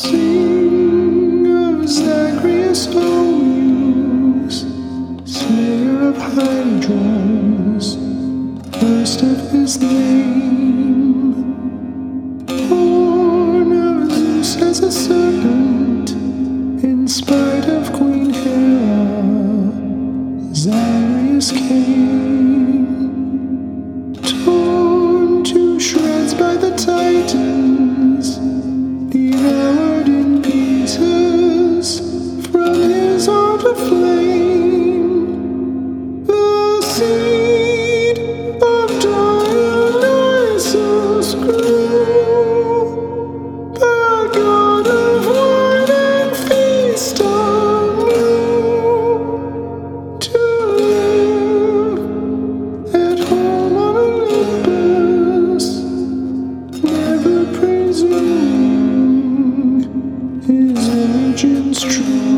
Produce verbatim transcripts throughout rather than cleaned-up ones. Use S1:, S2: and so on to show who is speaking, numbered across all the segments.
S1: Sing of Zagreus Oeus, slayer of hydras, first of his name. Born of Zeus as a serpent, in spite of Queen Hera, Zagreus came. Torn to shreds by the Titans, devoured in pieces from his altar flame. The seed of Dionysus grew, the god of wine and feast anew, to live at home on Olympus, never presuming his origins true.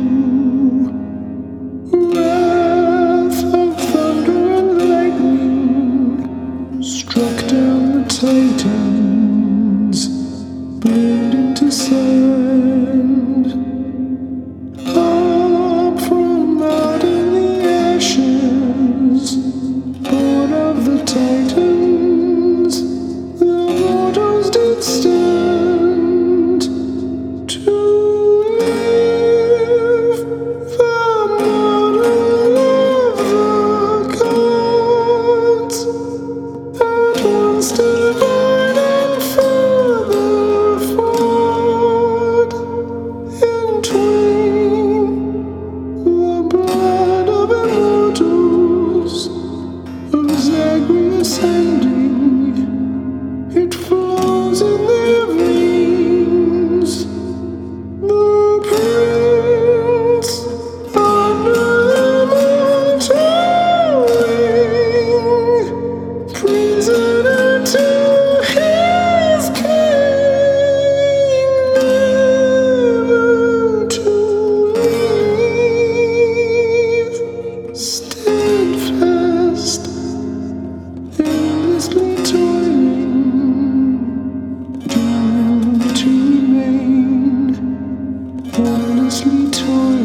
S1: Wrath of thunder and lightning struck down the Titans, burned into sand. Up from out in the ashes, born of the Titans, the mortals did stand. To live the model of the gods, at once divine and further flawed, in twain the blood of immortals, of Zagreus ending, it flows in their veins. The prince under the mortal wing, prisoner to his king, never to leave. Steadfast, endlessly toiling, doomed to remain, endlessly toiling.